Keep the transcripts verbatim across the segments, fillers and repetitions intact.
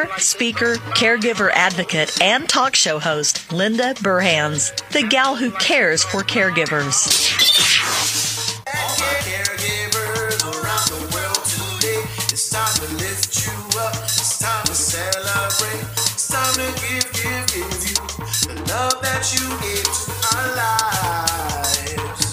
Speaker, caregiver advocate, and talk show host Linda Burhans, the gal who cares for caregivers. Caregivers around the world today. It's time to lift you up. It's time to celebrate. It's time to give, give, give you the love that you gave to our lives.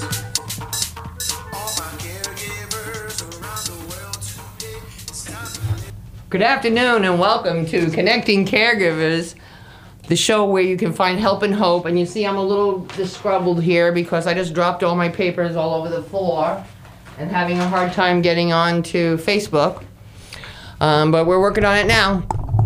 All my caregivers around the world today. It's time to lift. Good afternoon and welcome to Connecting Caregivers, the show where you can find help and hope. And you see I'm a little disgruntled here because I just dropped all my papers all over the floor and having a hard time getting on to Facebook. Um, but we're working on it now.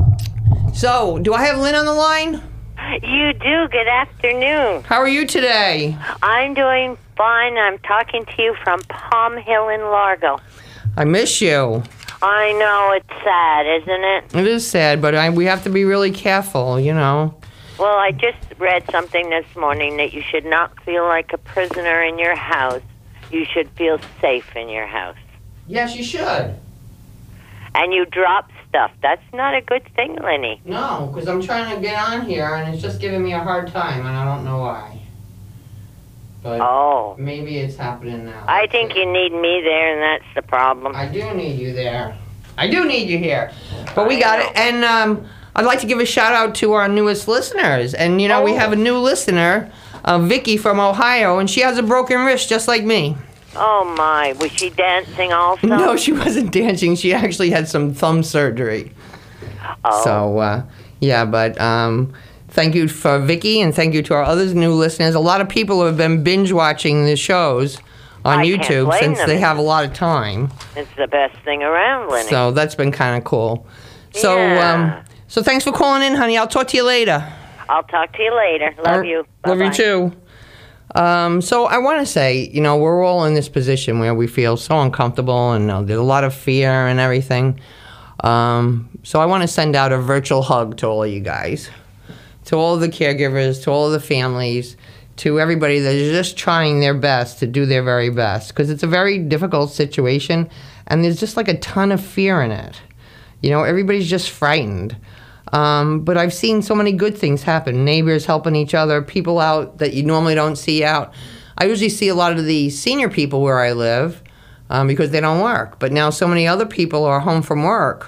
So, do I have Lynn on the line? You do. Good afternoon. How are you today? I'm doing fine. I'm talking to you from Palm Hill in Largo. I miss you. I know, it's sad, isn't it? It is sad, but I, we have to be really careful, you know. Well, I just read something this morning that you should not feel like a prisoner in your house. You should feel safe in your house. Yes, you should. And you drop stuff. That's not a good thing, Lenny. No, because I'm trying to get on here and it's just giving me a hard time and I don't know why. But Oh. maybe it's happening now. I think you need me there, and that's the problem. I do need you there. I do need you here. But we got it. And um, I'd like to give a shout out to our newest listeners. And, you know, we Oh. have a new listener, uh, Vicky from Ohio, and she has a broken wrist just like me. Oh, my. Was she dancing also? No, she wasn't dancing. She actually had some thumb surgery. Oh. So, uh, yeah, but um, thank you for Vicky, and thank you to our other new listeners. A lot of people have been binge watching the shows on I can't YouTube blame since them. they have a lot of time. It's the best thing around, Lenny. So that's been kind of cool. So, Yeah. um, so thanks for calling in, honey. I'll talk to you later. I'll talk to you later. Love Or- you. Love you Bye-bye. too. Um, so I want to say, you know, we're all in this position where we feel so uncomfortable and uh, there's a lot of fear and everything. Um, so I want to send out a virtual hug to all of you guys, to all the caregivers, to all the families, to everybody that is just trying their best to do their very best, because it's a very difficult situation and there's just like a ton of fear in it. You know, everybody's just frightened. Um, but I've seen so many good things happen. Neighbors helping each other, people out that you normally don't see out. I usually see a lot of the senior people where I live um, because they don't work. But now so many other people are home from work.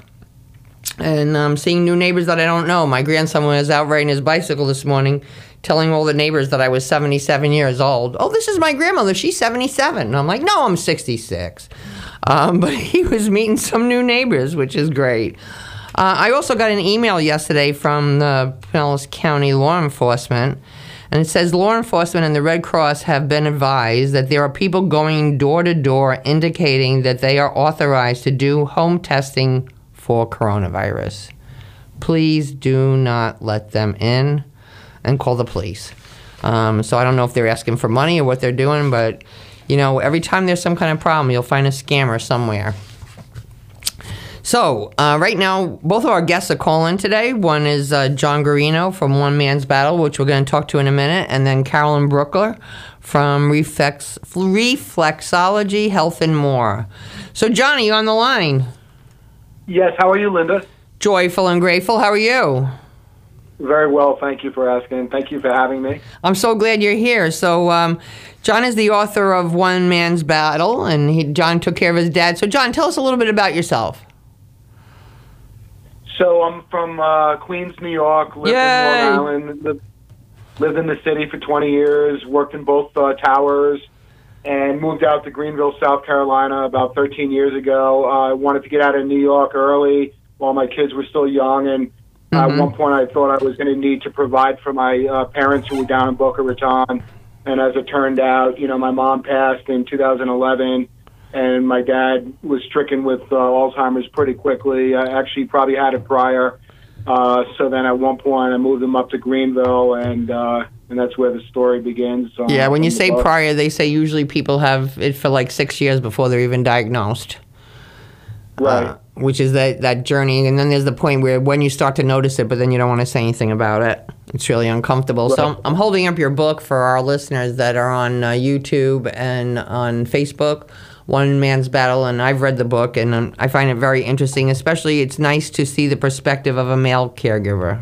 And I'm um, seeing new neighbors that I don't know. My grandson was out riding his bicycle this morning telling all the neighbors that I was seventy-seven years old. Oh, this is my grandmother. She's seventy-seven. And I'm like, no, I'm sixty-six. Um, but he was meeting some new neighbors, which is great. Uh, I also got an email yesterday from the Pinellas County Law Enforcement, and it says law enforcement and the Red Cross have been advised that there are people going door to door indicating that they are authorized to do home testing for coronavirus. Please do not let them in and call the police. Um, so I don't know if they're asking for money or what they're doing, but, you know, every time there's some kind of problem, you'll find a scammer somewhere. So, uh, right now, both of our guests are calling today. One is uh, John Guarino from One Man's Battle, which we're going to talk to in a minute, and then Carolyn Brookler from Reflex, Reflexology Health and More. So, John, are you on the line? Yes, how are you, Linda? Joyful and grateful. How are you? Very well, thank you for asking. Thank you for having me. I'm so glad you're here. So, um, John is the author of One Man's Battle, and he, John took care of his dad. So, John, tell us a little bit about yourself. So I'm from uh, Queens, New York, lived Yay. in Long Island, lived, lived in the city for twenty years, worked in both uh, towers, and moved out to Greenville, South Carolina about thirteen years ago. I uh, wanted to get out of New York early while my kids were still young, and uh, Mm-hmm. at one point I thought I was going to need to provide for my uh, parents who were down in Boca Raton. And as it turned out, you know, my mom passed in two thousand eleven, and my dad was stricken with uh, Alzheimer's pretty quickly. I actually probably had it prior. Uh, so then at one point I moved them up to Greenville, and uh, and that's where the story begins. Um, Yeah, when you in the say book. prior, they say usually people have it for like six years before they're even diagnosed. Right. Uh, which is that, that journey. And then there's the point where when you start to notice it, but then you don't want to say anything about it. It's really uncomfortable. So Right. I'm, I'm holding up your book for our listeners that are on uh, YouTube and on Facebook. One Man's Battle, and I've read the book, and um, I find it very interesting. Especially, it's nice to see the perspective of a male caregiver.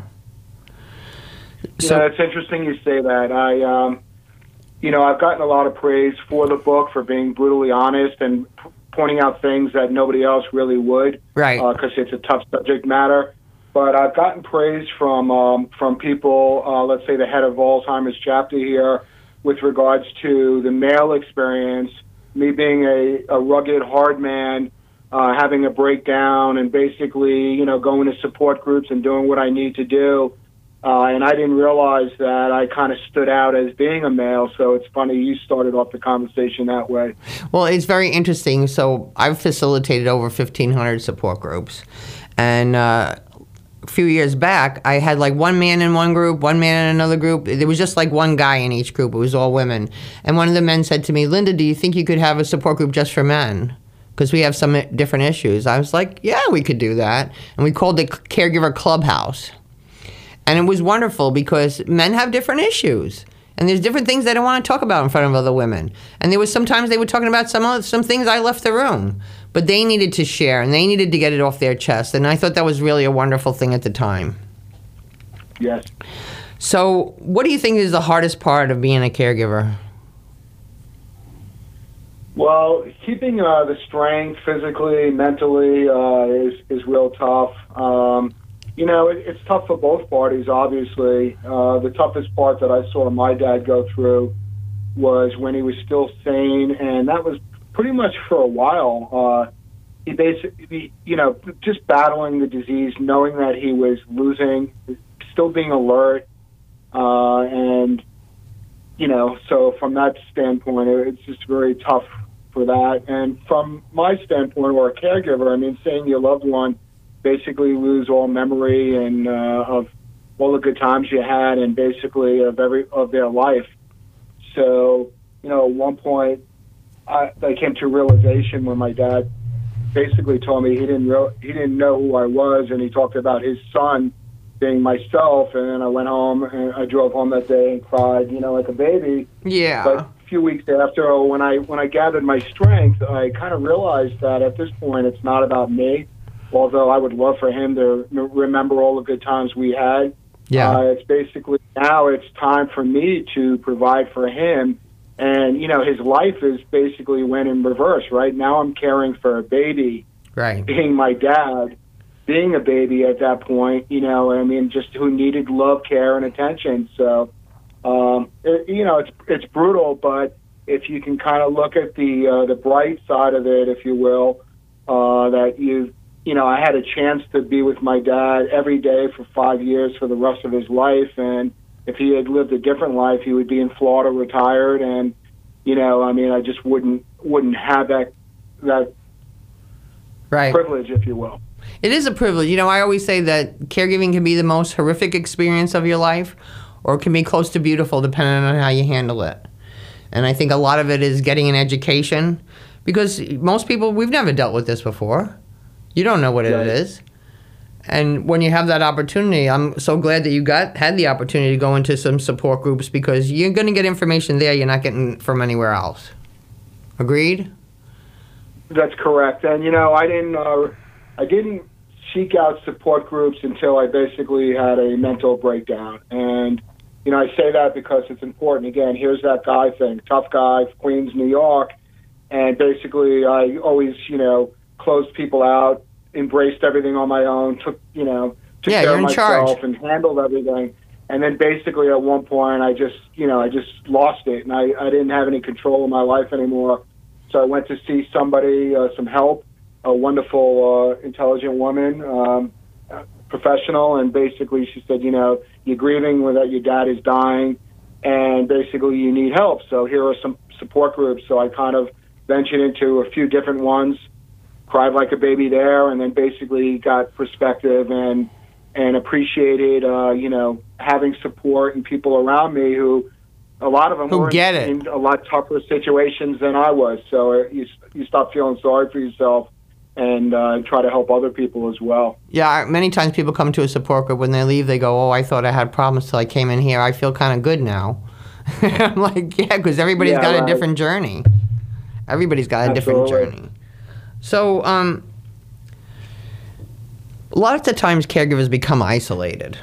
So yeah, it's interesting you say that. I, um, you know, I've gotten a lot of praise for the book for being brutally honest and p- pointing out things that nobody else really would, right? Because uh, it's a tough subject matter. But I've gotten praise from um, from people, uh, let's say the head of Alzheimer's chapter here, with regards to the male experience, me being a, a rugged, hard man, uh, having a breakdown, and basically, you know, going to support groups and doing what I need to do. Uh, and I didn't realize that I kind of stood out as being a male, so it's funny you started off the conversation that way. Well, it's very interesting. So I've facilitated over fifteen hundred support groups. And uh, a few years back, I had like one man in one group, one man in another group. There was just like one guy in each group. It was all women. And one of the men said to me, Linda, do you think you could have a support group just for men? Because we have some different issues. I was like, yeah, we could do that. And we called it Caregiver Clubhouse. And it was wonderful because men have different issues. And there's different things they don't want to talk about in front of other women. And there was sometimes they were talking about some other, some things I left the room. But they needed to share, and they needed to get it off their chest. And I thought that was really a wonderful thing at the time. Yes. So what do you think is the hardest part of being a caregiver? Well, keeping uh, the strength physically, mentally uh, is, is real tough. Um, You know, it, it's tough for both parties, obviously. Uh, the toughest part that I saw my dad go through was when he was still sane, and that was pretty much for a while. Uh, he basically, you know, just battling the disease, knowing that he was losing, still being alert, uh, and, you know, so from that standpoint, it's just very tough for that. And from my standpoint, or a caregiver, I mean, seeing your loved one basically lose all memory and uh, of all the good times you had, and basically of every of their life. So, you know, at one point, I, I came to a realization when my dad basically told me he didn't re- he didn't know who I was, and he talked about his son being myself. And then I went home and I drove home that day and cried, you know, like a baby. Yeah. But a few weeks after, when I when I gathered my strength, I kind of realized that at this point, it's not about me. Although I would love for him to remember all the good times we had. Yeah. Uh, it's basically now it's time for me to provide for him. And, you know, his life is basically went in reverse, right? Now I'm caring for a baby, right? Being my dad, being a baby at that point, you know, I mean, just who needed love, care, and attention. So, um, it, you know, it's it's brutal, but if you can kind of look at the, uh, the bright side of it, if you will, uh, that you've, you know, I had a chance to be with my dad every day for five years for the rest of his life. And if he had lived a different life, he would be in Florida retired. And, you know, I mean, I just wouldn't wouldn't have that that right. privilege, if you will. It is a privilege. You know, I always say that caregiving can be the most horrific experience of your life, or it can be close to beautiful depending on how you handle it. And I think a lot of it is getting an education, because most people, we've never dealt with this before. You don't know what Right. it is. And when you have that opportunity, I'm so glad that you got had the opportunity to go into some support groups, because you're going to get information there you're not getting from anywhere else. Agreed? That's correct. And, you know, I didn't uh, I didn't seek out support groups until I basically had a mental breakdown. And, you know, I say that because it's important. Again, here's that guy thing, tough guy, Queens, New York. And basically I always, you know, closed people out, embraced everything on my own, took, you know, took Yeah, care you're of in myself charge. and handled everything. And then basically at one point I just, you know, I just lost it, and I, I didn't have any control of my life anymore. So I went to see somebody, uh, some help, a wonderful, uh, intelligent woman, um, uh, professional, and basically she said, you know, you're grieving that your dad is dying, and basically you need help. So here are some support groups. So I kind of ventured into a few different ones, cried like a baby there, and then basically got perspective and and appreciated, uh, you know, having support and people around me who, a lot of them Who were get in, it. in a lot tougher situations than I was. So uh, you you stop feeling sorry for yourself and uh, try to help other people as well. Yeah, I- many times people come to a support group. When they leave, they go, oh, I thought I had problems till I came in here. I feel kind of good now. I'm like, yeah, because everybody's Yeah, got a right. different journey. Everybody's got a Absolutely. different journey. So, um, a lot of the times caregivers become isolated.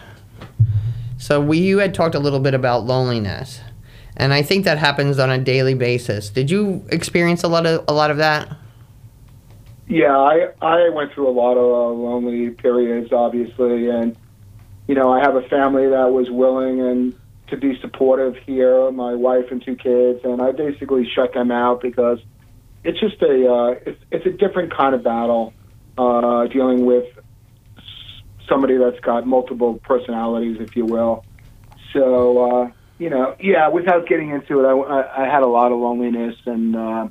So we, you had talked a little bit about loneliness, and I think that happens on a daily basis. Did you experience a lot of a lot of that? Yeah, I I went through a lot of uh, lonely periods, obviously, and you know, I have a family that was willing and to be supportive here, my wife and two kids, and I basically shut them out because it's just a uh, it's it's a different kind of battle uh, dealing with somebody that's got multiple personalities, if you will. So uh, you know, yeah, without getting into it, I, I, I had a lot of loneliness and. Uh,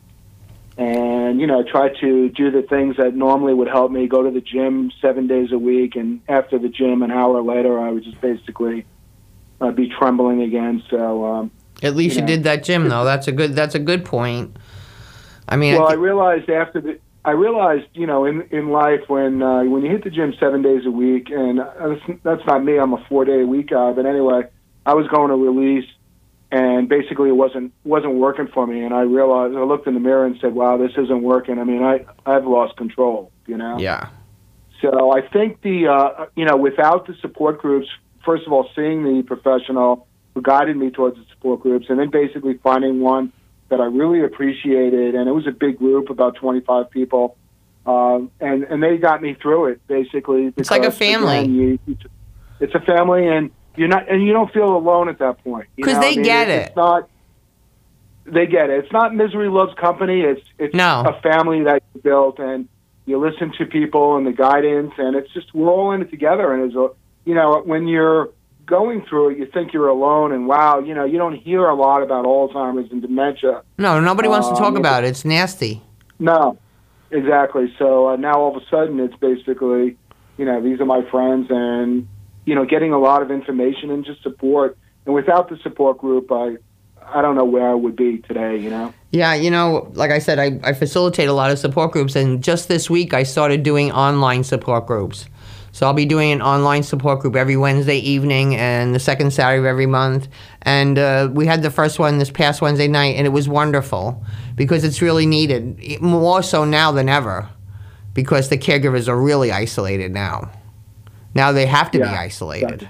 And, you know, try to do the things that normally would help me, go to the gym seven days a week, and after the gym, an hour later, I would just basically uh, be trembling again. So, um, At least you, you know. did that gym, though. That's a good. That's a good point. I mean, well, I, I realized after the, I realized, you know, in in life when uh, when you hit the gym seven days a week, and that's, that's not me. I'm a four day a week guy, but anyway, I was going to release. And basically, it wasn't wasn't working for me. And I realized, I looked in the mirror and said, "Wow, this isn't working." I mean, I I've lost control. You know. yeah. So I think the uh, you know, without the support groups, first of all, seeing the professional who guided me towards the support groups, and then basically finding one that I really appreciated, and it was a big group, about twenty-five people, um, and and they got me through it basically. It's like a because, family. Again, you, it's a family, and. You're not, and you don't feel alone at that point. Because they I mean, get it's, it. It's not. They get it. It's not misery loves company. It's it's No. a family that you built, and you listen to people and the guidance, and it's just we're all in it together. And as a, you know, when you're going through it, you think you're alone, and wow, you know, you don't hear a lot about Alzheimer's and dementia. No, nobody wants to Um, talk about it. It's nasty. No, exactly. So uh, now all of a sudden, it's basically, you know, these are my friends, and you know, getting a lot of information and just support. And without the support group, I, I don't know where I would be today, you know? Yeah, you know, like I said, I, I facilitate a lot of support groups, and just this week I started doing online support groups. So I'll be doing an online support group every Wednesday evening and the second Saturday of every month. And uh, we had the first one this past Wednesday night, and it was wonderful because it's really needed, more so now than ever, because the caregivers are really isolated now. Now they have to Yeah, be isolated. exactly.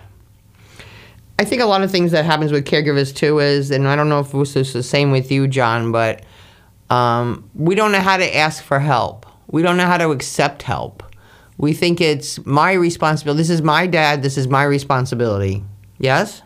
I think a lot of things that happens with caregivers too is, and I don't know if this is the same with you, John, but um, we don't know how to ask for help. We don't know how to accept help. We think it's my responsibility. This is my dad. This is my responsibility. Yes?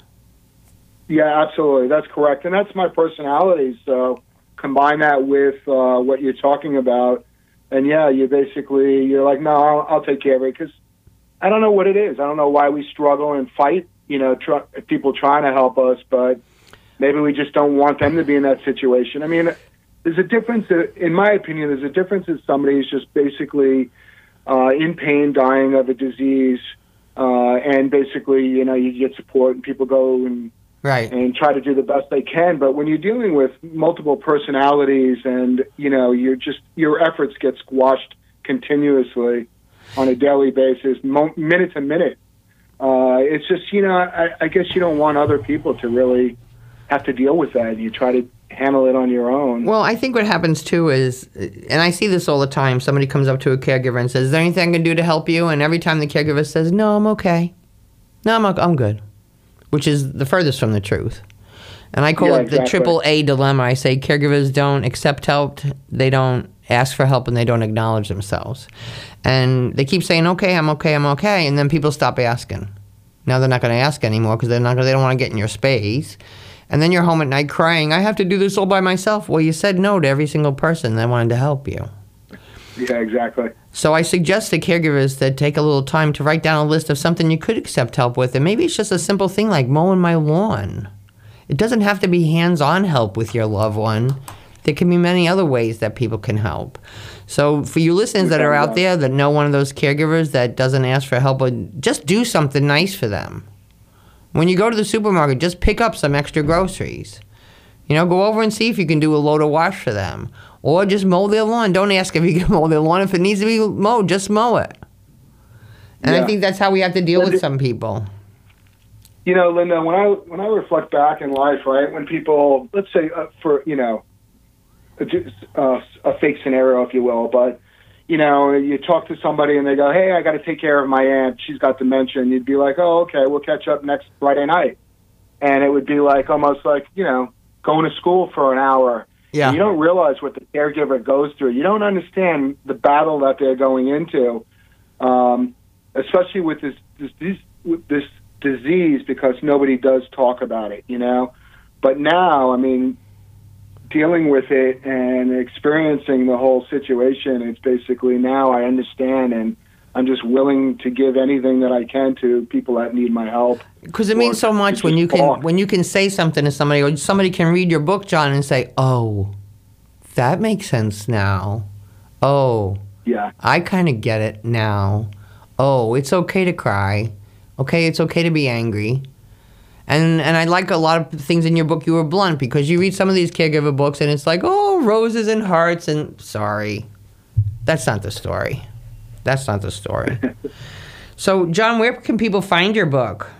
Yeah, absolutely. That's correct. And that's my personality. So combine that with uh, what you're talking about. And yeah, you basically, you're like, no, I'll, I'll take care of it. Because I don't know what it is. I don't know why we struggle and fight, you know, tr- people trying to help us, but maybe we just don't want them to be in that situation. I mean, there's a difference, in my opinion, there's a difference if somebody is just basically uh, in pain, dying of a disease, uh, and basically, you know, you get support and people go and Right. and try to do the best they can. But when you're dealing with multiple personalities and, you know, you're just, your efforts get squashed continuously on a daily basis, mo- minute to minute. Uh, it's just, you know, I, I guess you don't want other people to really have to deal with that. You try to handle it on your own. Well, I think what happens too is, and I see this all the time, somebody comes up to a caregiver and says, is there anything I can do to help you? And every time the caregiver says, no, I'm okay. No, I'm, I'm good. Which is the furthest from the truth. And I call Yeah, it exactly. the triple A dilemma. I say caregivers don't accept help, they don't ask for help, and they don't acknowledge themselves. And they keep saying, okay, I'm okay, I'm okay, and then people stop asking. Now they're not going to ask anymore because they're not. They don't want to get in your space. And then you're home at night crying, I have to do this all by myself. Well, you said no to every single person that wanted to help you. Yeah, exactly. So I suggest to caregivers that take a little time to write down a list of something you could accept help with. And maybe it's just a simple thing like mowing my lawn. It doesn't have to be hands-on help with your loved one. There can be many other ways that people can help. So for you listeners that are out there that know one of those caregivers that doesn't ask for help, just do something nice for them. When you go to the supermarket, just pick up some extra groceries. You know, go over and see if you can do a load of wash for them. Or just mow their lawn. Don't ask if you can mow their lawn. If it needs to be mowed, just mow it. And Yeah. I think that's how we have to deal Linda- with some people. You know, Linda, when I when I reflect back in life, right, when people, let's say, uh, for, you know, uh, a fake scenario, if you will, but you know, you talk to somebody and they go, "Hey, I got to take care of my aunt. She's got dementia." And you'd be like, "Oh, okay, we'll catch up next Friday night." And it would be like almost like, you know, going to school for an hour. Yeah. You don't realize what the caregiver goes through. You don't understand the battle that they're going into, um, especially with this, this, this, with this disease, because nobody does talk about it, you know. But now, I mean, dealing with it and experiencing the whole situation, it's basically now I understand, and I'm just willing to give anything that I can to people that need my help. Because it means so much when you can talk. when you can say something to somebody, or somebody can read your book, John, and say, "Oh, that makes sense now. Oh, yeah, I kind of get it now. Oh, it's okay to cry. Okay, it's okay to be angry." And and I like a lot of things in your book. You were blunt, because you read some of these caregiver books and it's like, oh, roses and hearts, and sorry, that's not the story. That's not the story. So, John, where can people find your book?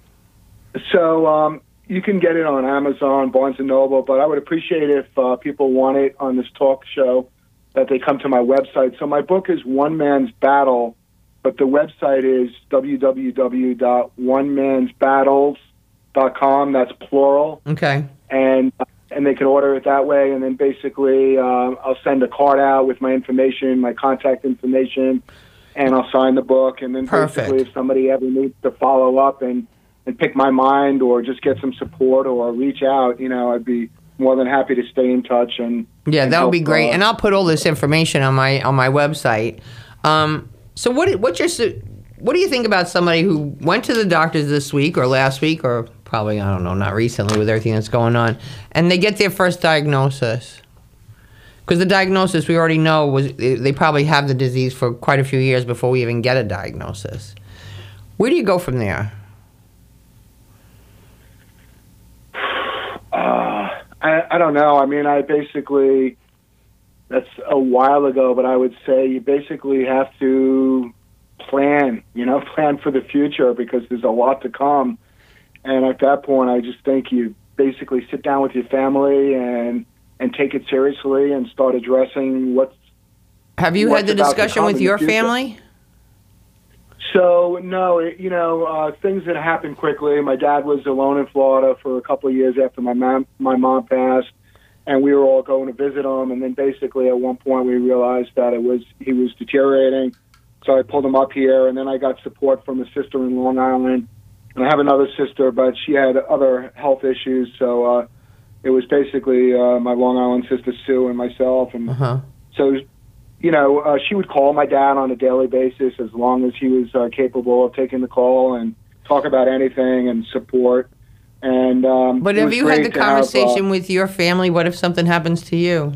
So um, you can get it on Amazon, Barnes and Noble, but I would appreciate if uh, people want it on this talk show, that they come to my website. So my book is One Man's Battle, but the website is w w w dot one mans battles dot com. That's plural. Okay. And and they can order it that way. And then basically uh, I'll send a card out with my information, my contact information, and I'll sign the book. And then Perfect. basically if somebody ever needs to follow up and, and pick my mind or just get some support or reach out, you know, I'd be more than happy to stay in touch. And Yeah, and that would help, be great. uh, And I'll put all this information on my on my website. Um, so what what's your su- what do you think about somebody who went to the doctors this week or last week, or probably, I don't know, not recently with everything that's going on, and they get their first diagnosis? Because the diagnosis, we already know, was they probably have the disease for quite a few years before we even get a diagnosis. Where do you go from there? Uh, I, I don't know. I mean, I basically, that's a while ago, but I would say you basically have to plan, you know, plan for the future, because there's a lot to come. And at that point, I just think you basically sit down with your family and and take it seriously and start addressing what's. Have you what's had the about to discussion come with in the your future. family? So, no, it, you know, uh, things that happened quickly. My dad was alone in Florida for a couple of years after my mom, my mom passed, and we were all going to visit him. And then basically at one point we realized that it was he was deteriorating. So I pulled him up here, and then I got support from a sister in Long Island. And I have another sister, but she had other health issues. So uh, it was basically uh, my Long Island sister, Sue, and myself. And Uh-huh. so, you know, uh, she would call my dad on a daily basis as long as he was uh, capable of taking the call and talk about anything and support. And um, But it have was you had great the to have, conversation uh, with your family? What if something happens to you?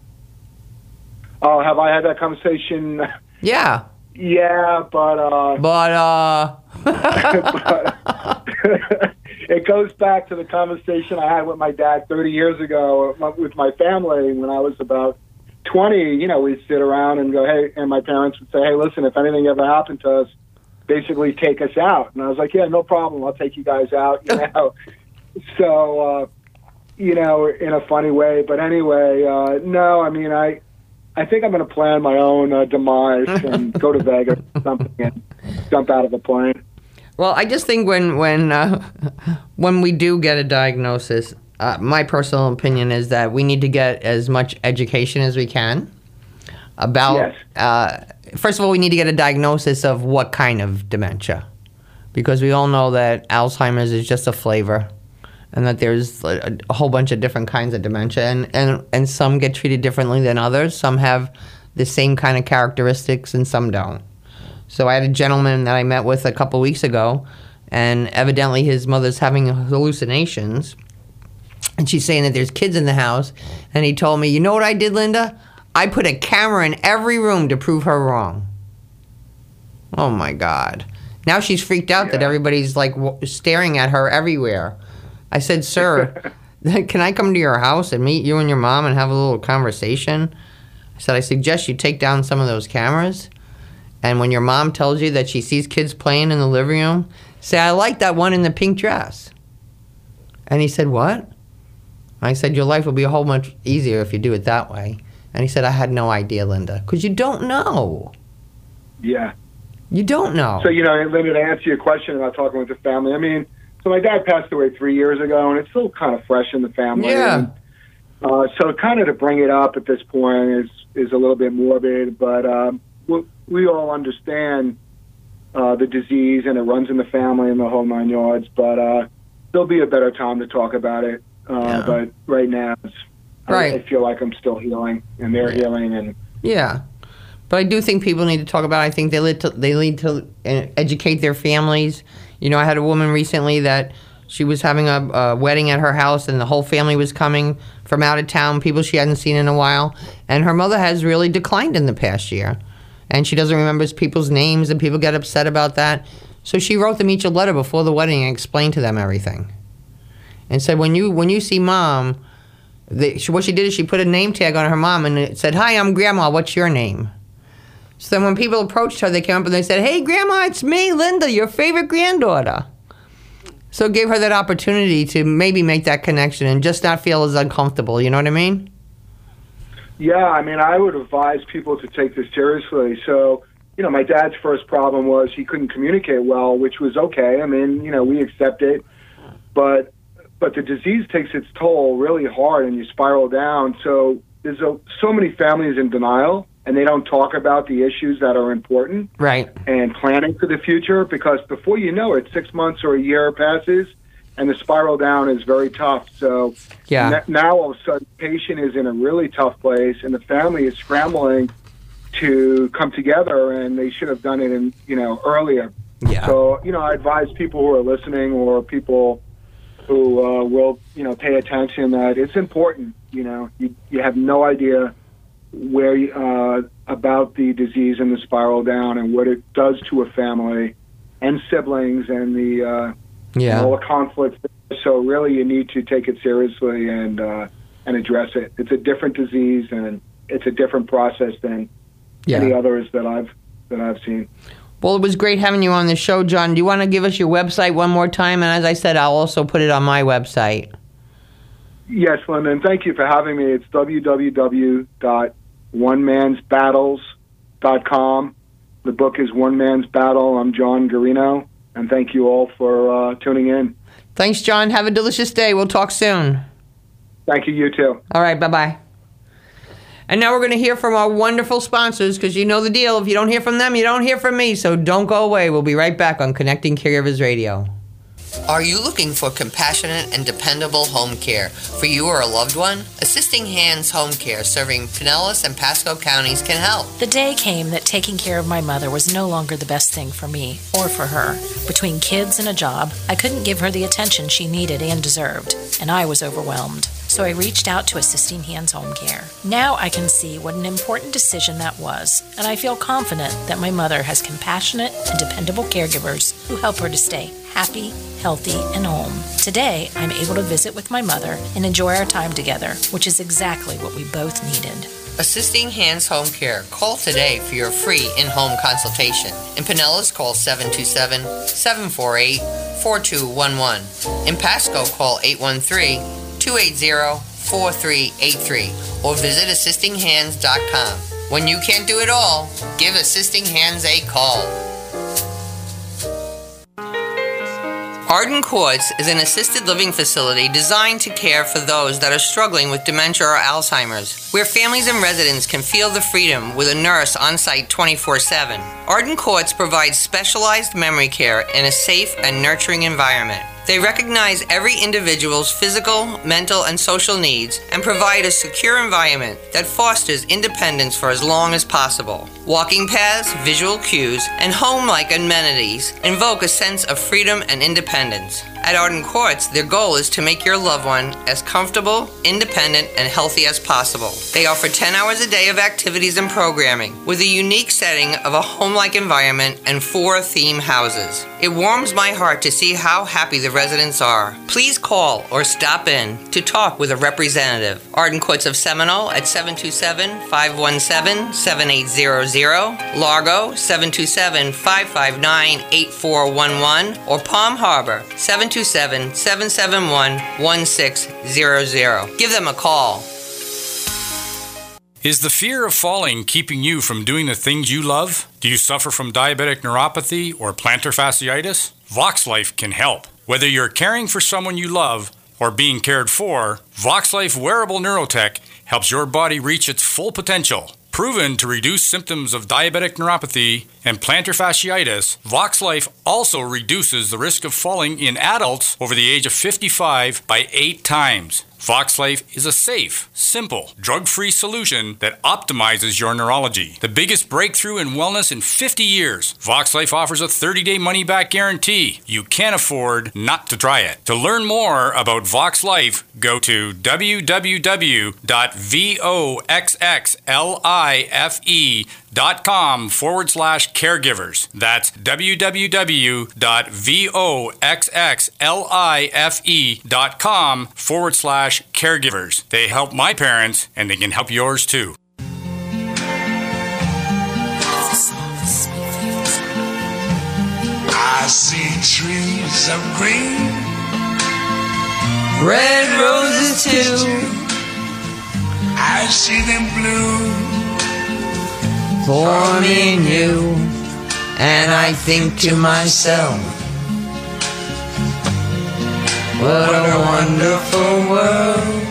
Oh, have I had that conversation? Yeah. Yeah, but uh, But, uh... but it goes back to the conversation I had with my dad thirty years ago with my family when I was about twenty. You know, we'd sit around and go, hey, and my parents would say, hey, listen, if anything ever happened to us, basically take us out. And I was like, yeah, no problem. I'll take you guys out, you know. So, uh, you know, in a funny way. But anyway, uh, no, I mean, I I think I'm going to plan my own uh, demise and go to Vegas or something and jump out of a plane. Well, I just think when when uh, when we do get a diagnosis, uh, my personal opinion is that we need to get as much education as we can about. Yes. Uh, first of all, we need to get a diagnosis of what kind of dementia, because we all know that Alzheimer's is just a flavor, and that there's a, a whole bunch of different kinds of dementia, and, and and some get treated differently than others. Some have the same kind of characteristics, and some don't. So I had a gentleman that I met with a couple weeks ago, and evidently his mother's having hallucinations, and she's saying that there's kids in the house, and he told me, you know what I did, Linda? I put a camera in every room to prove her wrong. Oh, my God. Now she's freaked out yeah. that everybody's, like, w- staring at her everywhere. I said, sir, can I come to your house and meet you and your mom and have a little conversation? I said, I suggest you take down some of those cameras. And when your mom tells you that she sees kids playing in the living room, say, I like that one in the pink dress. And he said, what? I said, your life will be a whole much easier if you do it that way. And he said, I had no idea, Linda, because you don't know. Yeah. You don't know. So, you know, Linda, to answer your question about talking with the family, I mean, so my dad passed away three years ago, and it's still kind of fresh in the family. Yeah. And, uh, so kind of to bring it up at this point is, is a little bit morbid, but um, we, we all understand uh, the disease, and it runs in the family and the whole nine yards, but uh, there'll be a better time to talk about it. Uh, Yeah. But right now, it's, Right. I, I feel like I'm still healing, and they're healing, and Yeah. But I do think people need to talk about it. I think they need to, they need to uh, educate their families. You know, I had a woman recently that she was having a, a wedding at her house, and the whole family was coming from out of town, people she hadn't seen in a while. And her mother has really declined in the past year. And she doesn't remember people's names, and people get upset about that. So she wrote them each a letter before the wedding and explained to them everything. And said, when you when you see Mom, they, she, what she did is she put a name tag on her mom, and it said, hi, I'm Grandma, what's your name? So then when people approached her, they came up and they said, hey, Grandma, it's me, Linda, your favorite granddaughter. So it gave her that opportunity to maybe make that connection and just not feel as uncomfortable, you know what I mean? yeah, I mean, I would advise people to take this seriously. So, you know, my dad's first problem was he couldn't communicate well, which was okay. I mean, you know, we accept it. But but the disease takes its toll really hard, and you spiral down. So there's a, so many families in denial, and they don't talk about the issues that are important. Right. And planning for the future, because before you know it, six months or a year passes, and the spiral down is very tough. So Yeah. n- now all of a sudden, the patient is in a really tough place, and the family is scrambling to come together, and they should have done it in, you know, earlier. Yeah. So, you know, I advise people who are listening, or people who uh, will, you know, pay attention, that it's important. You know, you, you have no idea where you, uh, about the disease and the spiral down and what it does to a family and siblings and the uh, Yeah. all the conflicts. So really, you need to take it seriously and uh, and address it. It's a different disease, and it's a different process than any Yeah. others that I've that I've seen. Well, it was great having you on the show, John. Do you want to give us your website one more time? And as I said, I'll also put it on my website. Yes, Linda, and thank you for having me. It's w w w dot one mans battles dot com. The book is One Man's Battle. I'm John Garino, and thank you all for uh, tuning in. Thanks, John. Have a delicious day. We'll talk soon. Thank you, you too. All right, bye-bye. And now we're going to hear from our wonderful sponsors, because you know the deal. If you don't hear from them, you don't hear from me. So don't go away. We'll be right back on Connecting Caregivers Radio. Are you looking for compassionate and dependable home care for you or a loved one? Assisting Hands Home Care, serving Pinellas and Pasco counties, can help. The day came that taking care of my mother was no longer the best thing for me or for her. Between kids and a job, I couldn't give her the attention she needed and deserved, and I was overwhelmed. So I reached out to Assisting Hands Home Care. Now I can see what an important decision that was, and I feel confident that my mother has compassionate and dependable caregivers who help her to stay happy, healthy, and home. Today, I'm able to visit with my mother and enjoy our time together, which is exactly what we both needed. Assisting Hands Home Care. Call today for your free in-home consultation. In Pinellas, call seven two seven, seven four eight, four two one one. In Pasco, call eight one three, two eight zero, four three eight three or visit assisting hands dot com. When you can't do it all, give Assisting Hands a call. Arden Courts is an assisted living facility designed to care for those that are struggling with dementia or Alzheimer's, where families and residents can feel the freedom with a nurse on site twenty-four seven. Arden Courts provides specialized memory care in a safe and nurturing environment. They recognize every individual's physical, mental, and social needs and provide a secure environment that fosters independence for as long as possible. Walking paths, visual cues, and home-like amenities invoke a sense of freedom and independence. At Arden Courts, their goal is to make your loved one as comfortable, independent, and healthy as possible. They offer ten hours a day of activities and programming, with a unique setting of a home-like environment and four theme houses. It warms my heart to see how happy the residents are. Please call or stop in to talk with a representative. Arden Courts of Seminole at seven two seven, five one seven, seven eight zero zero, Largo seven two seven, five five nine, eight four one one, or Palm Harbor seven two seven, seven seven one, one six zero zero. Give them a call. Is the fear of falling keeping you from doing the things you love? Do you suffer from diabetic neuropathy or plantar fasciitis? VoxLife can help. Whether you're caring for someone you love or being cared for, VoxLife wearable neurotech helps your body reach its full potential. Proven to reduce symptoms of diabetic neuropathy and plantar fasciitis, VoxLife also reduces the risk of falling in adults over the age of fifty-five by eight times. VoxLife is a safe, simple, drug-free solution that optimizes your neurology. The biggest breakthrough in wellness in fifty years. VoxLife offers a thirty-day money-back guarantee. You can't afford not to try it. To learn more about VoxLife, go to w w w dot voxxlife.com forward slash caregivers. That's w w w dot voxxlife.com forward slash caregivers. They help my parents, and they can help yours too. I see trees of green, Red roses too, I see them blue for me and you, and I think to myself, what a wonderful world.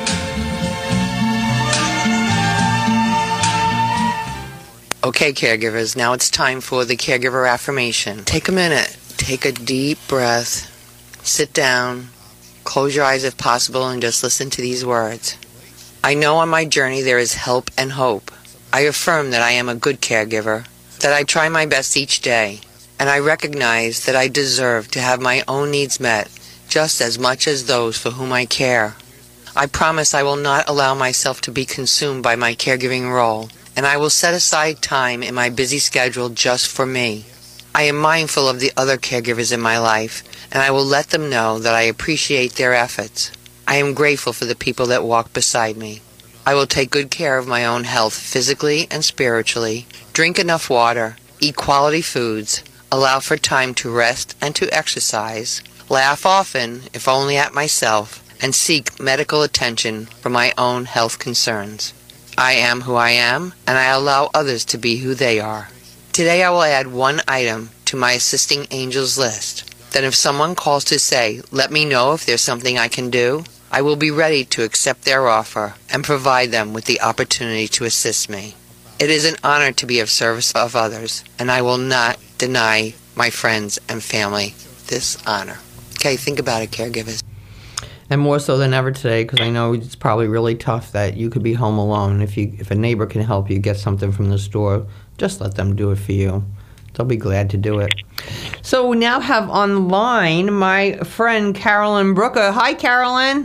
Okay, caregivers, now it's time for the caregiver affirmation. Take a minute, take a deep breath, sit down, close your eyes if possible, and just listen to these words. I know on my journey there is help and hope. I affirm that I am a good caregiver, that I try my best each day, and I recognize that I deserve to have my own needs met just as much as those for whom I care. I promise I will not allow myself to be consumed by my caregiving role, and I will set aside time in my busy schedule just for me. I am mindful of the other caregivers in my life, and I will let them know that I appreciate their efforts. I am grateful for the people that walk beside me. I will take good care of my own health physically and spiritually, drink enough water, eat quality foods, allow for time to rest and to exercise, laugh often, if only at myself, and seek medical attention for my own health concerns. I am who I am, and I allow others to be who they are. Today I will add one item to my assisting angels list. Then if someone calls to say, let me know if there's something I can do, I will be ready to accept their offer and provide them with the opportunity to assist me. It is an honor to be of service of others, and I will not deny my friends and family this honor. Okay, think about it, caregivers. And more so than ever today, because I know it's probably really tough that you could be home alone. If you, if a neighbor can help you get something from the store, just let them do it for you. They'll be glad to do it. So we now have online my friend Carolyn Brooker. Hi, Carolyn.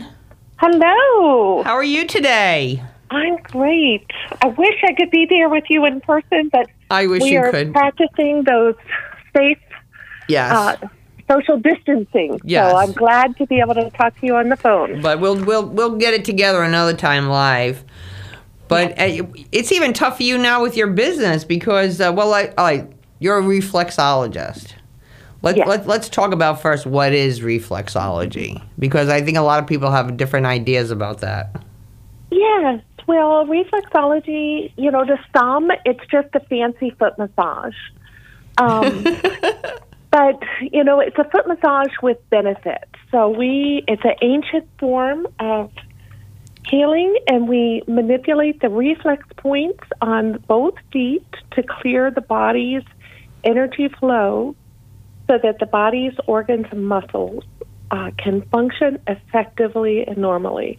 Hello. How are you today? I'm great. I wish I could be there with you in person, but I wish we you are could. practicing those safe Yes. uh, social distancing. Yes. So I'm glad to be able to talk to you on the phone. But we'll we'll we'll get it together another time live. But uh, it's even tough for you now with your business because, uh, well, I, I, you're a reflexologist. Let, Yes. let, let's talk about first what is reflexology, because I think a lot of people have different ideas about that. Yes. Well, reflexology, you know, to some, it's just a fancy foot massage. Um, but, you know, it's a foot massage with benefits. So we, it's an ancient form of healing, and we manipulate the reflex points on both feet to clear the body's energy flow so that the body's organs and muscles uh, can function effectively and normally.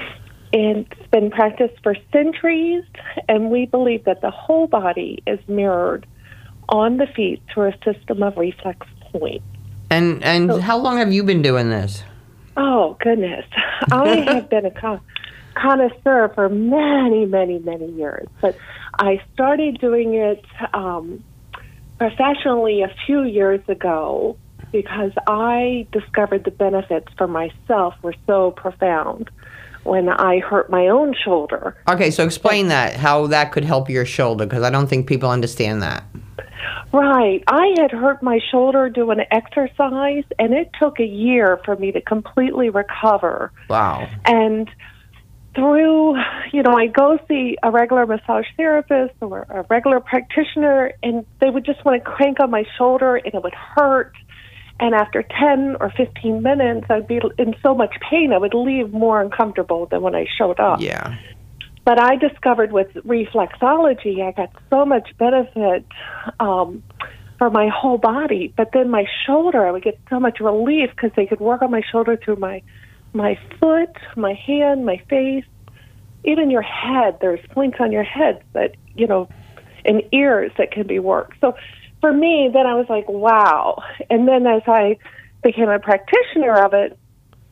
And it's been practiced for centuries, and we believe that the whole body is mirrored on the feet through a system of reflex points. And and So- how long have you been doing this? Oh, goodness. I have been a con- connoisseur for many, many, many years. But I started doing it um, professionally a few years ago because I discovered the benefits for myself were so profound when I hurt my own shoulder. Okay, so explain that, how that could help your shoulder, because I don't think people understand that. Right. I had hurt my shoulder doing exercise, and it took a year for me to completely recover. Wow. And through, you know, I go see a regular massage therapist or a regular practitioner, and they would just want to crank on my shoulder, and it would hurt. And after ten or fifteen minutes, I'd be in so much pain, I would leave more uncomfortable than when I showed up. Yeah. But I discovered with reflexology, I got so much benefit um, for my whole body. But then my shoulder, I would get so much relief because they could work on my shoulder through my my foot, my hand, my face, even your head. There's points on your head that, you know, and ears that can be worked. So for me, then I was like, wow. And then as I became a practitioner of it,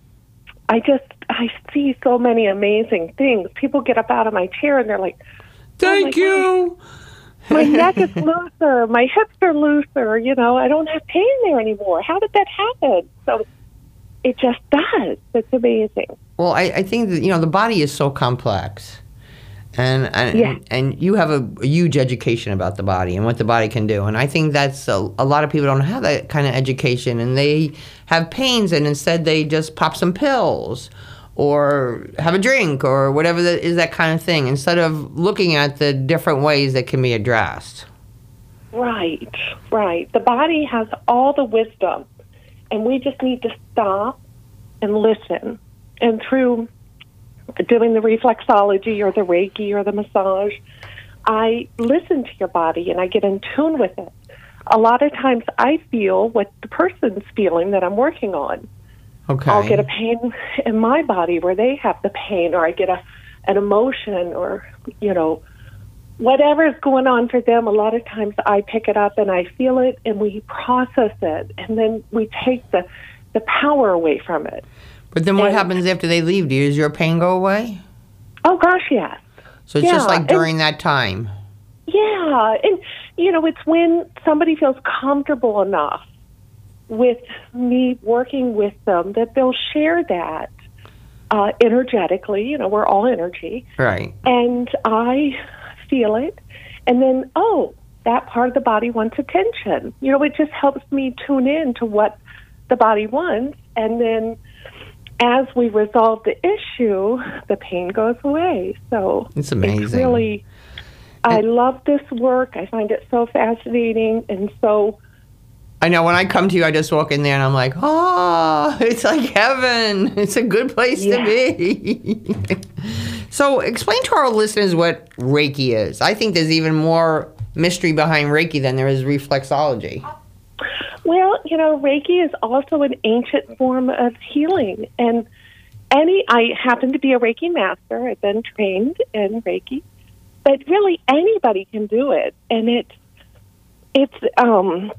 I just, I see so many amazing things. People get up out of my chair and they're like, thank oh you. My neck is looser. My hips are looser. You know, I don't have pain there anymore. How did that happen? So it just does. It's amazing. Well, I, I think that, you know, the body is so complex. And and, Yeah. and you have a, a huge education about the body and what the body can do. And I think that's a, a lot of people don't have that kind of education, and they have pains and instead they just pop some pills or have a drink or whatever that is, that kind of thing, instead of looking at the different ways that can be addressed. Right, right. The body has all the wisdom, and we just need to stop and listen. And through doing the reflexology or the Reiki or the massage, I listen to your body and I get in tune with it. A lot of times I feel what the person's feeling that I'm working on. Okay. I'll get a pain in my body where they have the pain, or I get a an emotion, or, you know, whatever's going on for them. A lot of times I pick it up and I feel it and we process it, and then we take the, the power away from it. But then what And- happens after they leave? Does your pain go away? Oh, gosh, yes. So it's just Yeah, like and- during that time. Yeah, and, you know, it's when somebody feels comfortable enough with me working with them that they'll share that uh, energetically. You know, we're all energy. Right. And I feel it, and then, oh, that part of the body wants attention. You know, it just helps me tune in to what the body wants, and then as we resolve the issue, the pain goes away. So It's amazing. It's really, I love this work. I find it so fascinating, and so I know when I come to you, I just walk in there and I'm like, oh, it's like heaven. It's a good place Yeah. to be. So explain to our listeners what Reiki is. I think there's even more mystery behind Reiki than there is reflexology. Well, you know, Reiki is also an ancient form of healing. And any, I happen to be a Reiki master. I've been trained in Reiki. But really, anybody can do it. And it, it's um,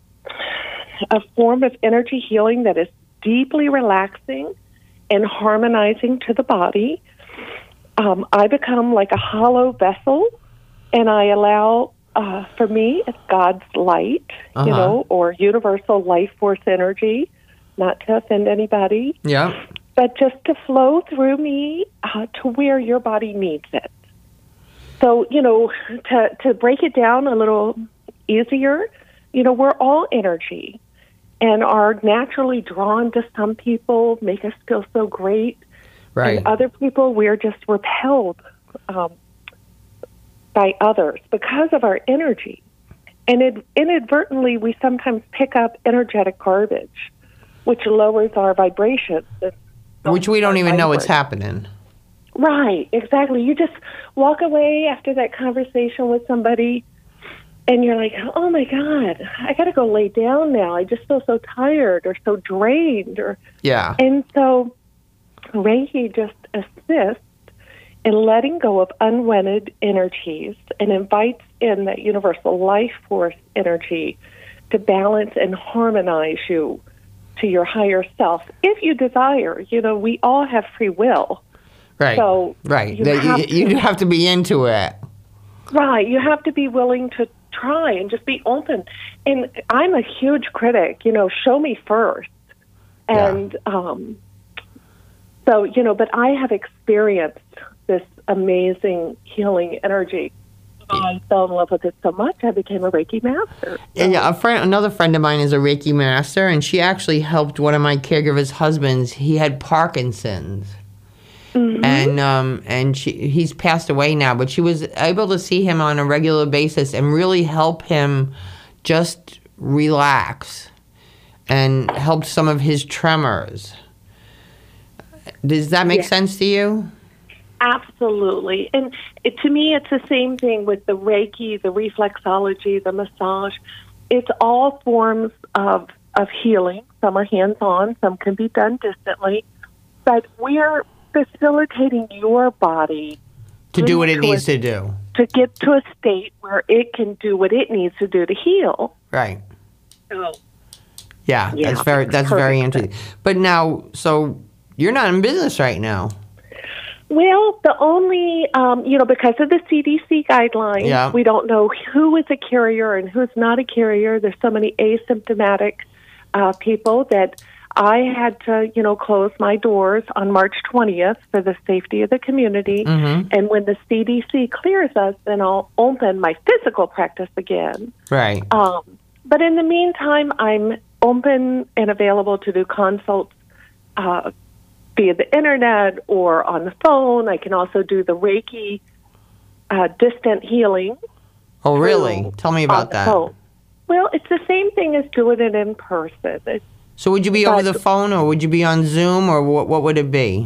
a form of energy healing that is deeply relaxing and harmonizing to the body. Um, I become like a hollow vessel, and I allow... Uh, for me, it's God's light, Uh-huh. you know, or universal life force energy, not to offend anybody, Yeah. but just to flow through me uh, to where your body needs it. So, you know, to, to break it down a little easier, you know, we're all energy and are naturally drawn to some people, make us feel so great. Right. And other people, we're just repelled um, by others because of our energy. And it, inadvertently, we sometimes pick up energetic garbage, which lowers our vibration. Which we don't even know what's Vibrate. happening. Right, exactly. You just walk away after that conversation with somebody, and you're like, oh, my God, I got to go lay down now. I just feel so tired or so drained. Or Yeah. And so Reiki just assists in letting go of unwanted energies and invites in that universal life force energy to balance and harmonize you to your higher self. If you desire, you know, we all have free will. Right. So right. you That have you, you to- have to be into it. Right. You have to be willing to try and just be open. And I'm a huge critic, you know, show me first. And Yeah. um, so, you know, but I have experienced this amazing healing energy. I fell in love with it so much, I became a Reiki master. Yeah, yeah. A friend, another friend of mine is a Reiki master, and she actually helped one of my caregivers' husbands. He had Parkinson's, Mm-hmm. and um, and she, he's passed away now. But she was able to see him on a regular basis and really help him just relax, and helped some of his tremors. Does that make Yeah. sense to you? Absolutely. And it, to me, it's the same thing with the Reiki, the reflexology, the massage. It's all forms of, of healing. Some are hands-on, some can be done distantly. But we're facilitating your body To do what it into needs a- to do. to get to a state where it can do what it needs to do to heal. Right. So, Yeah, Yeah, that's very that's very perfect. interesting. But now, so you're not in business right now. well, the only, um, you know, because of the C D C guidelines, Yeah. we don't know who is a carrier and who's not a carrier. There's so many asymptomatic uh, people that I had to, you know, close my doors on March twentieth for the safety of the community. Mm-hmm. And when the C D C clears us, then I'll open my physical practice again. Right. Um, but in the meantime, I'm open and available to do consults uh, via the internet or on the phone. I can also do the Reiki uh, distant healing. Oh, really? through- Tell me on about the that. phone. Well, it's the same thing as doing it in person. It's, So would you be over But- the phone, or would you be on Zoom, or what? What would it be?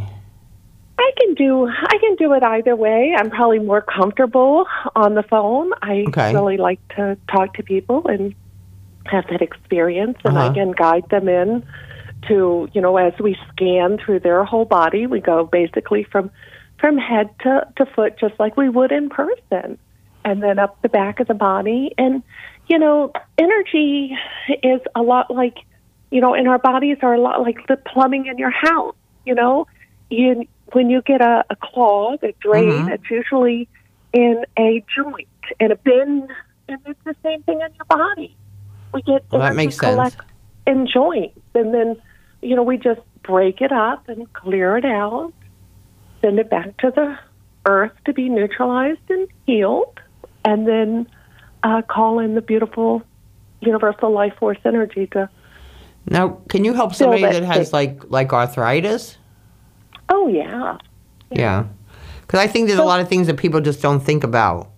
I can do I can do it either way. I'm probably more comfortable on the phone. I Okay. really like to talk to people and have that experience, and Uh-huh. I can guide them in to, you know, as we scan through their whole body, we go basically from from head to, to foot, just like we would in person, and then up the back of the body. And, you know, energy is a lot like, you know, and our bodies are a lot like the plumbing in your house, you know. You, when you get a, a clog, a drain, Mhm. it's usually in a joint, in a bin, and it's the same thing in your body. We get Well, that energy makes sense. collect in joints, and then, you know, we just break it up and clear it out, send it back to the earth to be neutralized and healed, and then uh, call in the beautiful universal life force energy to. Now, can you help Feel somebody that that has thing. like like arthritis? Oh yeah, Yeah. Because I think there's a lot of things that people just don't think about.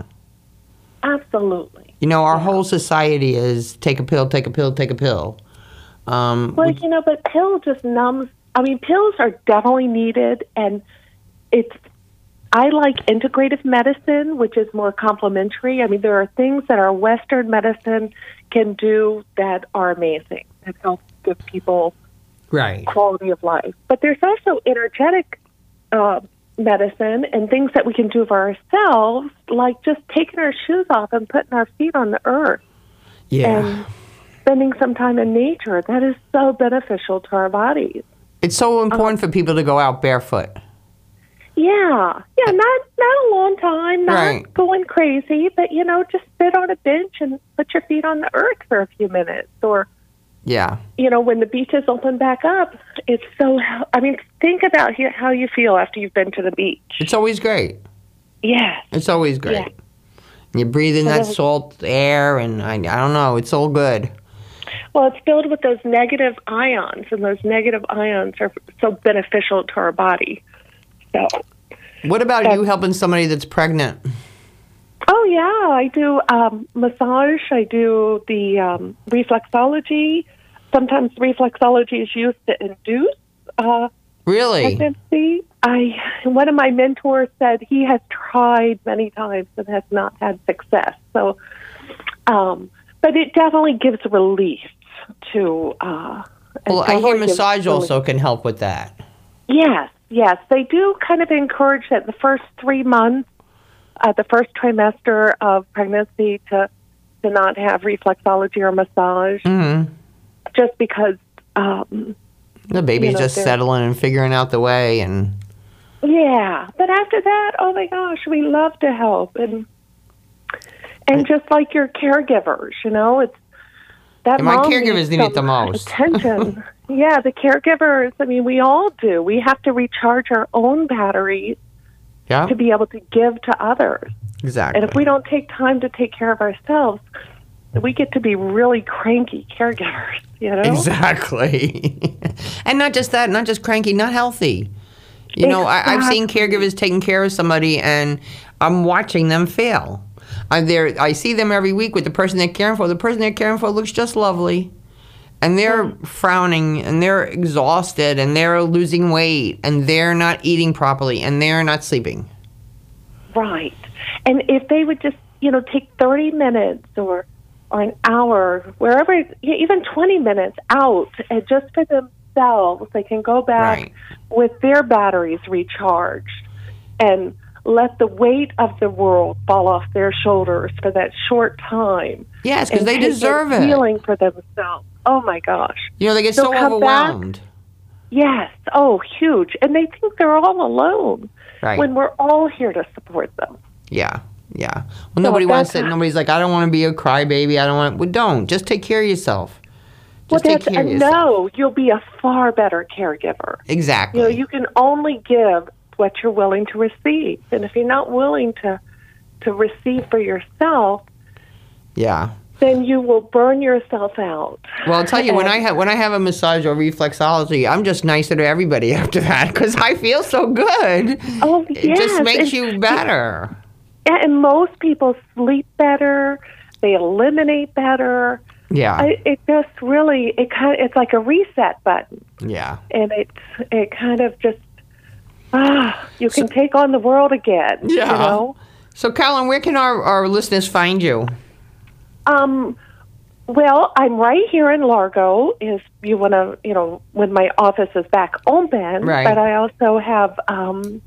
absolutely. You know, our whole society is take a pill, take a pill, take a pill. Um, Well, which- you know, but pill just numbs. I mean, pills are definitely needed, and it's. I like integrative medicine, which is more complementary. I mean, there are things that our Western medicine can do that are amazing that help give people right. quality of life. But there's also energetic uh, medicine and things that we can do for ourselves, like just taking our shoes off and putting our feet on the earth Yeah. and spending some time in nature. That is so beneficial to our bodies. It's so important for people to go out barefoot. Yeah, yeah, not not a long time, not Right. going crazy, but you know, just sit on a bench and put your feet on the earth for a few minutes. Or, Yeah. you know, when the beaches open back up, it's so. I mean, think about he- how you feel after you've been to the beach. It's always great. Yes, It's always great. Yeah. You breathe in So that then- salt air, and I, I don't know, it's all good. well, it's filled with those negative ions, and those negative ions are so beneficial to our body. So. What about That's- you helping somebody that's pregnant? Oh yeah, I do um, massage. I do the um, reflexology. Sometimes reflexology is used to induce uh, Really? pregnancy. I one of my mentors said he has tried many times and has not had success. So, um, but it definitely gives relief to. Uh, it Well, I hear definitely gives massage relief. also can help with that. Yes, yes. They do kind of encourage that the first three months, uh, the first trimester of pregnancy to to not have reflexology or massage, hmm just because, um, The baby's You know, just they're- settling and figuring out the way, and yeah. But after that, oh my gosh, we love to help. And And just like your caregivers, you know, it's that And my mom caregivers needs need it some the most. attention. Yeah, the caregivers, I mean, we all do. We have to recharge our own batteries Yeah, to be able to give to others. exactly. And if we don't take time to take care of ourselves, we get to be really cranky caregivers, you know? Exactly. And not just that, not just cranky, not healthy. You know, I, I've seen Exactly. caregivers taking care of somebody, and I'm watching them fail. I'm there. I see them every week with the person they're caring for. The person they're caring for looks just lovely, and they're frowning, and they're exhausted, and they're losing weight, and they're not eating properly, and they're not sleeping. Right. And if they would just, you know, take thirty minutes or or an hour, wherever, even twenty minutes out, and just for themselves, they can go back Right. with their batteries recharged and let the weight of the world fall off their shoulders for that short time. Yes, because and they take deserve that it. Healing for themselves. Oh, my gosh. You know, they get They'll so come back. overwhelmed. Yes. Oh, huge. And they think they're all alone Right. when we're all here to support them. Yeah, yeah. Well, nobody wants that's- it. Nobody's like, I don't want to be a crybaby. I don't want. Well, don't. Just take care of yourself. Well, Just take that's, care of yourself. no, you'll be a far better caregiver. Exactly. You know, you can only give what you're willing to receive. And if you're not willing to to receive for yourself, yeah. then you will burn yourself out. Well, I'll tell you, when And- I have when I have a massage or reflexology, I'm just nicer to everybody after that because I feel so good. Oh, It yes. just makes and, you better. And most people sleep better. They eliminate better. Yeah. I, it just really, it kind of, it's like a reset button. Yeah. And it, it kind of just, ah, you can take on the world again. Yeah. You know? So, Carolyn, where can our, our listeners find you? Um, well, I'm right here in Largo. If you want to, you know, when my office is back open. Right. But I also have um,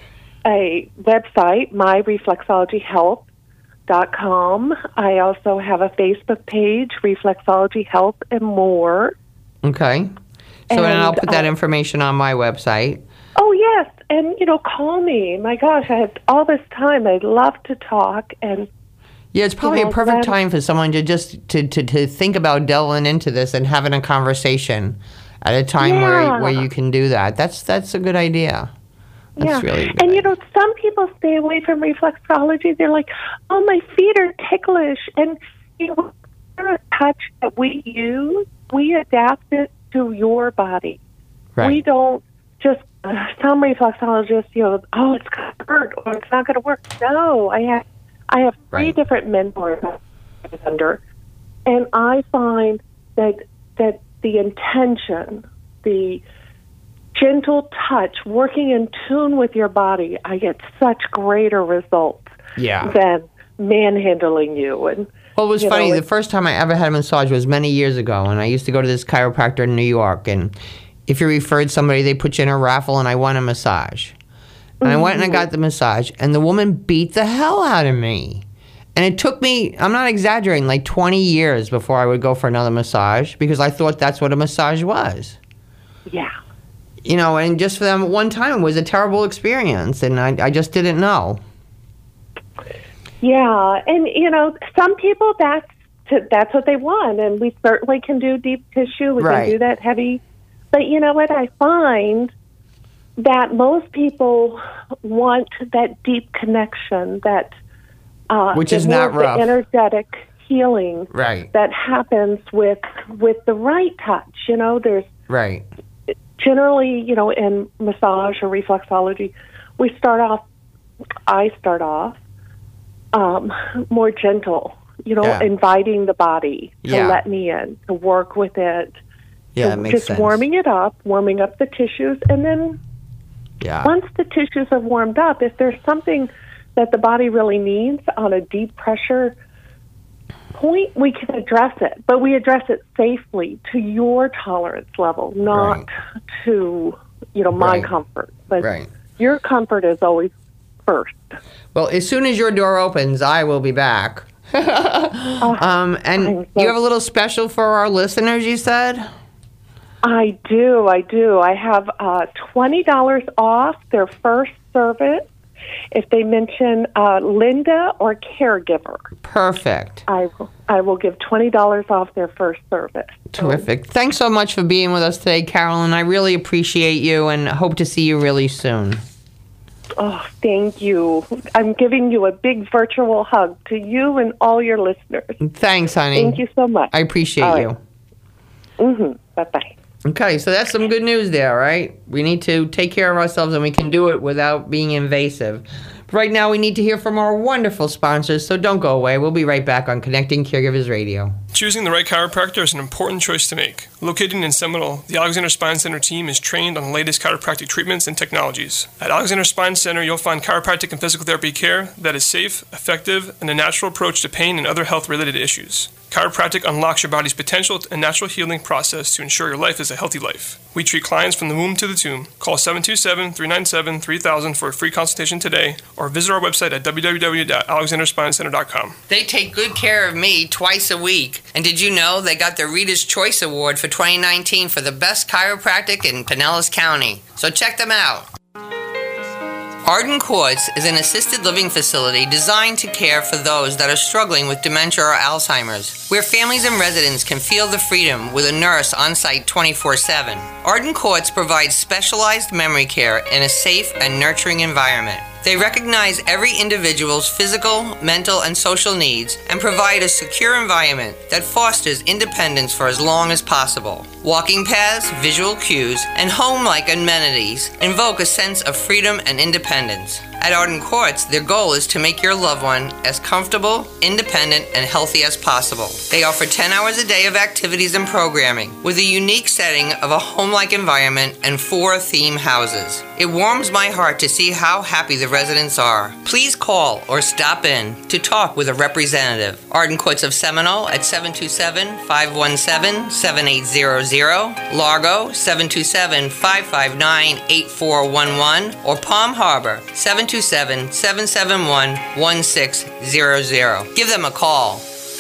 a website, my reflexology health dot com. I also have a Facebook page, Reflexology Health and More. Okay. So, and, I'll And, put that uh, information on my website. Oh, yes. And, you know, call me. My gosh, I have all this time. I'd love to talk. And Yeah, it's probably know, a perfect that- time for someone to just to, to, to think about delving into this and having a conversation at a time where Yeah. where you can do that. That's that's a good idea. That's yeah. really good. And, you know, some people stay away from reflexology. They're like, oh, my feet are ticklish. And, you know, a touch that we use, we adapt it to your body. Right. We don't just, uh, some reflexologists, you know, oh, it's going to hurt or it's not going to work. No, I have, I have three Right. different mentors under, and I find that that the intention, the gentle touch, working in tune with your body, I get such greater results Yeah. than manhandling you. And Well, it was you funny. know, the first time I ever had a massage was many years ago, and I used to go to this chiropractor in New York. And if you referred somebody, they put you in a raffle, and I won a massage. And I went and I got the massage, and the woman beat the hell out of me. And it took me, I'm not exaggerating, like twenty years before I would go for another massage because I thought that's what a massage was. yeah. You know, and just for them one time it was a terrible experience, and I, I just didn't know. Yeah, and you know, some people that's to, that's what they want, and we certainly can do deep tissue. We Right. can do that heavy, but you know what? I find that most people want that deep connection, that uh, Which the is more not of the rough. energetic healing Right. that happens with with the right touch. You know, there's Right. generally, you know, in massage or reflexology, we start off, I start off um, more gentle, you know, Yeah. inviting the body to Yeah. let me in, to work with it. Yeah, to it makes just sense. warming it up, warming up the tissues, and then Yeah. once the tissues have warmed up, if there's something that the body really needs on a deep pressure point, we can address it, but we address it safely to your tolerance level, not Right. to, you know, my Right. comfort. But Right. your comfort is always first. Well, as soon as your door opens, I will be back. um, and I'm so- you have a little special for our listeners, you said? I do, I do. I have uh, twenty dollars off their first service if they mention uh, Linda or caregiver, Perfect. I will, I will give twenty dollars off their first service. Terrific. Thanks so much for being with us today, Carolyn. I really appreciate you and hope to see you really soon. Oh, thank you. I'm giving you a big virtual hug to you and all your listeners. Thanks, honey. Thank you so much. I appreciate All you. right. Mm-hmm. Bye-bye. Okay, so that's some good news there, right? We need to take care of ourselves, and we can do it without being invasive. But right now, we need to hear from our wonderful sponsors, so don't go away. We'll be right back on Connecting Caregivers Radio. Choosing the right chiropractor is an important choice to make. Located in Seminole, the Alexander Spine Center team is trained on the latest chiropractic treatments and technologies. At Alexander Spine Center, you'll find chiropractic and physical therapy care that is safe, effective, and a natural approach to pain and other health-related issues. Chiropractic unlocks your body's potential and natural healing process to ensure your life is a healthy life. We treat clients from the womb to the tomb. Call seven two seven, three nine seven, three thousand for a free consultation today, or visit our website at w w w dot alexander spine center dot com. They take good care of me twice a week. And did you know they got the Reader's Choice Award for twenty nineteen for the best chiropractic in Pinellas County? So check them out. Arden Courts is an assisted living facility designed to care for those that are struggling with dementia or Alzheimer's, where families and residents can feel the freedom with a nurse on site twenty-four seven. Arden Courts provides specialized memory care in a safe and nurturing environment. They recognize every individual's physical, mental, and social needs and provide a secure environment that fosters independence for as long as possible. Walking paths, visual cues, and home-like amenities invoke a sense of freedom and independence. At Arden Courts, their goal is to make your loved one as comfortable, independent, and healthy as possible. They offer ten hours a day of activities and programming, with a unique setting of a home-like environment and four theme houses. It warms my heart to see how happy the residents are. Please call or stop in to talk with a representative. Arden Courts of Seminole at seven two seven, five one seven, seven eight zero zero, Largo seven two seven, five five nine, eight four one one, or Palm Harbor seven two seven, seven seven one, one six zero zero. Give them a call.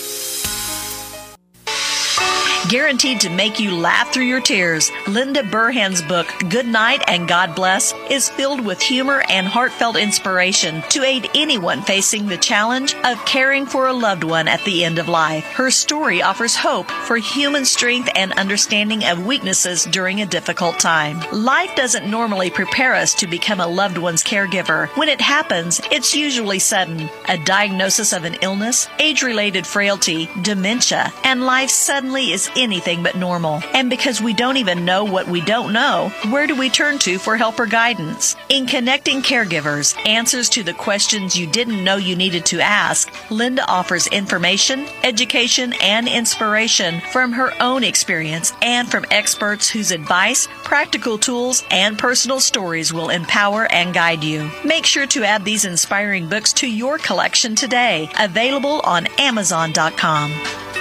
Guaranteed to make you laugh through your tears, Linda Burhan's book, Good Night and God Bless, is filled with humor and heartfelt inspiration to aid anyone facing the challenge of caring for a loved one at the end of life. Her story offers hope for human strength and understanding of weaknesses during a difficult time. Life doesn't normally prepare us to become a loved one's caregiver. When it happens, it's usually sudden. A diagnosis of an illness, age-related frailty, dementia, and life suddenly is anything but normal. And because we don't even know what we don't know, where do we turn to for help or guidance? In Connecting Caregivers, Answers to the Questions You Didn't Know You Needed to Ask, Linda offers information, education, and inspiration from her own experience and from experts whose advice, practical tools, and personal stories will empower and guide you. Make sure to add these inspiring books to your collection today. Available on amazon dot com.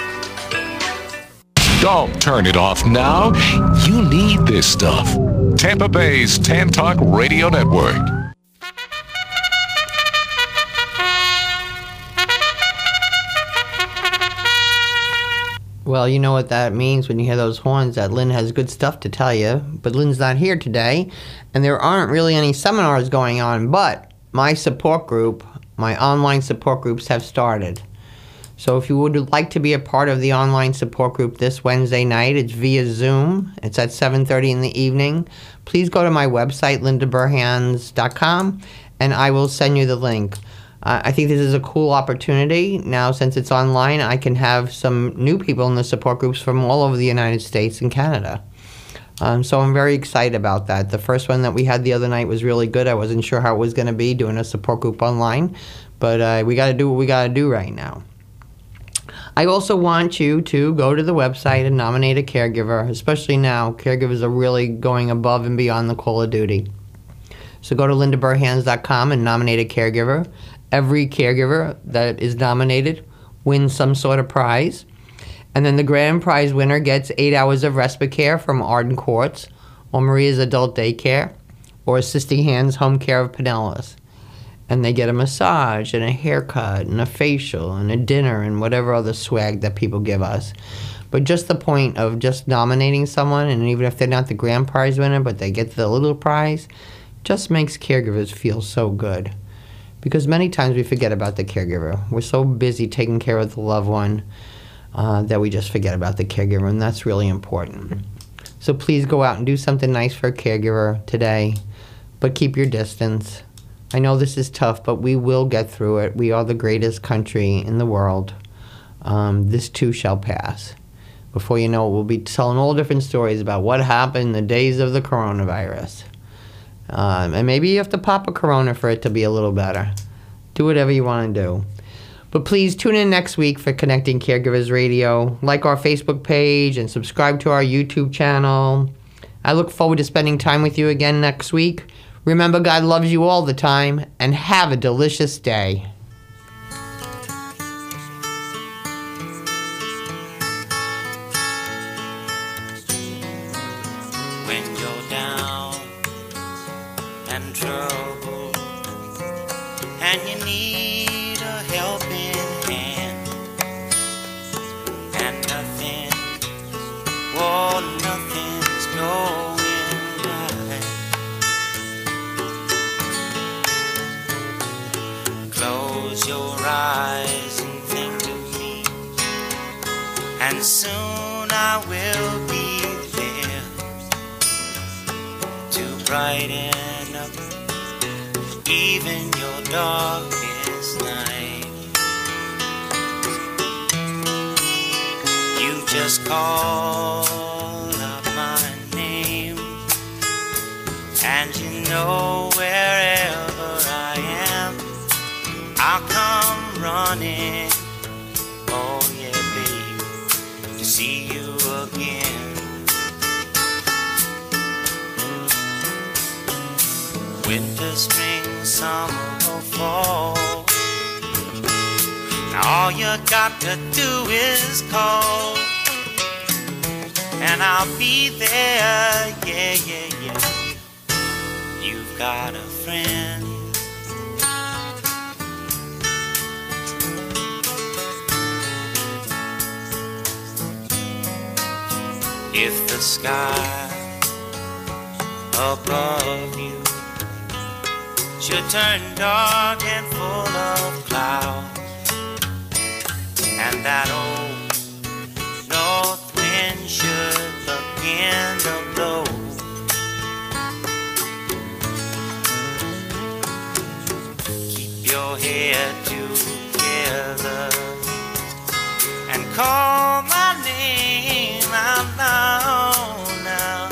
Don't turn it off now. You need this stuff. Tampa Bay's Tan Talk Radio Network. Well, you know what that means when you hear those horns, that Lynn has good stuff to tell you. But Lynn's not here today, and there aren't really any seminars going on. But my support group, my online support groups have started. So if you would like to be a part of the online support group this Wednesday night, it's via Zoom. It's at seven thirty in the evening. Please go to my website, linda burhans dot com, and I will send you the link. Uh, I think this is a cool opportunity. Now, since it's online, I can have some new people in the support groups from all over the United States and Canada. Um, so I'm very excited about that. The first one that we had the other night was really good. I wasn't sure how it was going to be doing a support group online, but uh, we got to do what we got to do right now. I also want you to go to the website and nominate a caregiver, especially now. Caregivers are really going above and beyond the call of duty. So go to linda burhans dot com and nominate a caregiver. Every caregiver that is nominated wins some sort of prize. And then the grand prize winner gets eight hours of respite care from Arden Courts, or Maria's Adult Daycare, or Assisting Hands Home Care of Pinellas. And they get a massage and a haircut and a facial and a dinner and whatever other swag that people give us. But just the point of just nominating someone, and even if they're not the grand prize winner, but they get the little prize, just makes caregivers feel so good. because many times we forget about the caregiver. We're so busy taking care of the loved one uh, that we just forget about the caregiver, and that's really important. So please go out and do something nice for a caregiver today, but keep your distance. I know this is tough, but we will get through it. We are the greatest country in the world. Um, this too shall pass. Before you know it, we'll be telling all different stories about what happened in the days of the coronavirus. Um, and maybe you have to pop a Corona for it to be a little better. Do whatever you want to do. But please tune in next week for Connecting Caregivers Radio. Like our Facebook page and subscribe to our YouTube channel. I look forward to spending time with you again next week. Remember, God loves you all the time, and have a delicious day. When you're down and troubled, and you need a helping hand, and nothing, oh, nothing's going right. Close your eyes and think of me, and soon I will be brighten up even your darkest night. You just call out my name, and you know wherever I am, I'll come running, oh yeah babe, to see you again. Winter, spring, summer, or fall, now all you got to do is call, and I'll be there, yeah, yeah, yeah. You've got a friend. If the sky above you should turn dark and full of clouds, and that old north wind should begin to blow, keep your head together and call my name out loud now.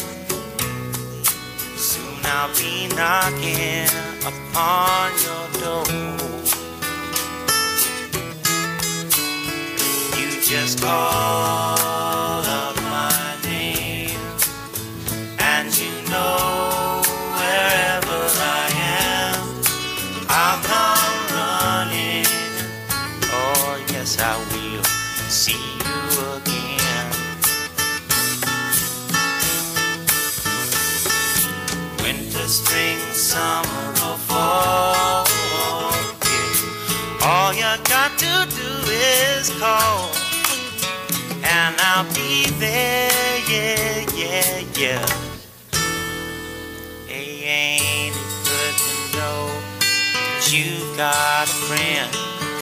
Soon I'll be knocking upon your door. You just call up my name, and you know wherever I am, I'll come running. Oh yes, I will see you again. Winter, spring, summer, or fall, yeah. All you got to do is call, and I'll be there, yeah, yeah, yeah. Hey, ain't it good to know that you've got a friend?